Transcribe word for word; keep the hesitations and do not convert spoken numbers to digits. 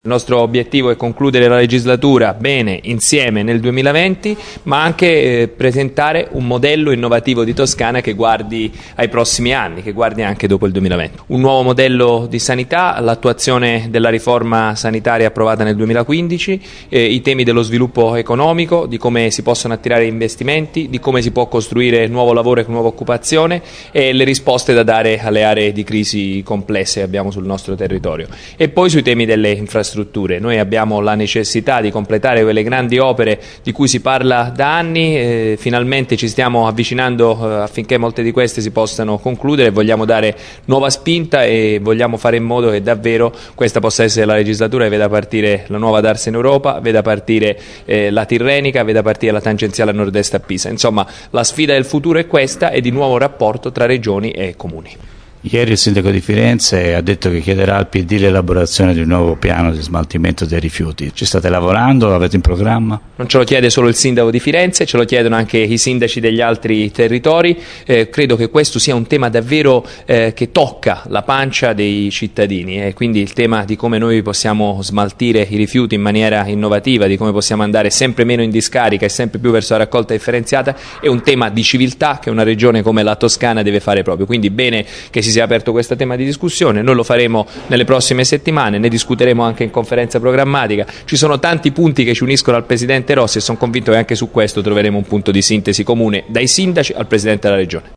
Il nostro obiettivo è concludere la legislatura bene, insieme nel duemilaventi, ma anche eh, presentare un modello innovativo di Toscana che guardi ai prossimi anni, che guardi anche dopo il duemilaventi. Un nuovo modello di sanità, l'attuazione della riforma sanitaria approvata nel duemilaquindici, eh, i temi dello sviluppo economico, di come si possono attirare investimenti, di come si può costruire nuovo lavoro e nuova occupazione e le risposte da dare alle aree di crisi complesse che abbiamo sul nostro territorio. E poi sui temi delle infrastrutture. Noi abbiamo la necessità di completare quelle grandi opere di cui si parla da anni, eh, finalmente ci stiamo avvicinando eh, affinché molte di queste si possano concludere, vogliamo dare nuova spinta e vogliamo fare in modo che davvero questa possa essere la legislatura che veda partire la nuova Darsa in Europa, veda partire eh, la Tirrenica, veda partire la tangenziale a nord-est a Pisa. Insomma, la sfida del futuro è questa e di nuovo rapporto tra regioni e comuni. Ieri il sindaco di Firenze ha detto che chiederà al P D l'elaborazione di un nuovo piano di smaltimento dei rifiuti. Ci state lavorando? L'avete in programma? Non ce lo chiede solo il sindaco di Firenze, ce lo chiedono anche i sindaci degli altri territori. Eh, credo che questo sia un tema davvero eh, che tocca la pancia dei cittadini e quindi il tema di come noi possiamo smaltire i rifiuti in maniera innovativa, di come possiamo andare sempre meno in discarica e sempre più verso la raccolta differenziata è un tema di civiltà che una regione come la Toscana deve fare proprio. Quindi bene che si sia aperto questo tema di discussione, noi lo faremo nelle prossime settimane, ne discuteremo anche in conferenza programmatica. Ci sono tanti punti che ci uniscono al Presidente Rossi e sono convinto che anche su questo troveremo un punto di sintesi comune dai sindaci al Presidente della Regione.